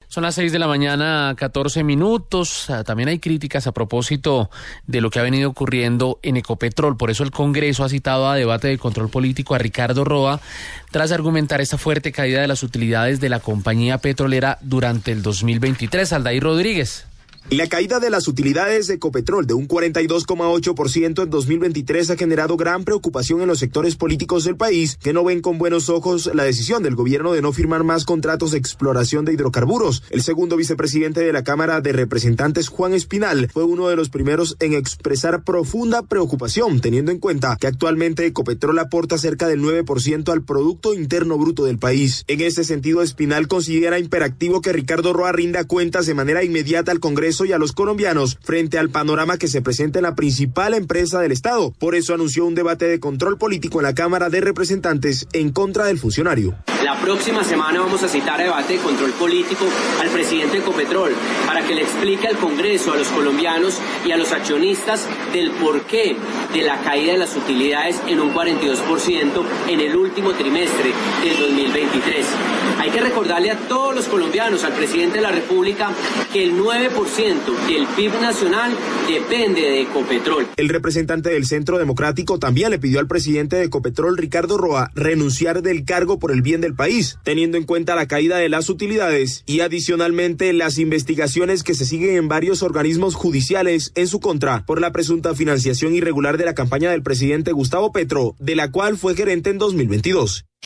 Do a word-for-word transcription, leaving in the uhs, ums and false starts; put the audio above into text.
Son las seis de la mañana, catorce minutos. También hay críticas a propósito de lo que ha venido ocurriendo en Ecopetrol. Por eso el Congreso ha citado a debate de control político a Ricardo Roa tras argumentar esta fuerte caída de las utilidades de la compañía petrolera durante el dos mil veintitrés. Aldair Rodríguez. La caída de las utilidades de Ecopetrol de un cuarenta y dos coma ocho por ciento en dos mil veintitrés ha generado gran preocupación en los sectores políticos del país, que no ven con buenos ojos la decisión del gobierno de no firmar más contratos de exploración de hidrocarburos. El segundo vicepresidente de la Cámara de Representantes, Juan Espinal, fue uno de los primeros en expresar profunda preocupación, teniendo en cuenta que actualmente Ecopetrol aporta cerca del nueve por ciento al Producto Interno Bruto del país. En ese sentido, Espinal considera imperativo que Ricardo Roa rinda cuentas de manera inmediata al Congreso y a los colombianos frente al panorama que se presenta en la principal empresa del Estado. Por eso anunció un debate de control político en la Cámara de Representantes en contra del funcionario. La próxima semana vamos a citar a debate de control político al presidente de Ecopetrol para que le explique al Congreso, a los colombianos y a los accionistas del porqué de la caída de las utilidades en un cuarenta y dos por ciento en el último trimestre del dos mil veintitrés. Hay que recordarle a todos los colombianos, al presidente de la República, que el nueve por ciento del P I B nacional depende de Ecopetrol. El representante del Centro Democrático también le pidió al presidente de Ecopetrol, Ricardo Roa, renunciar del cargo por el bien del país, teniendo en cuenta la caída de las utilidades y adicionalmente las investigaciones que se siguen en varios organismos judiciales en su contra por la presunta financiación irregular de la campaña del presidente Gustavo Petro, de la cual fue gerente en dos mil veintidós.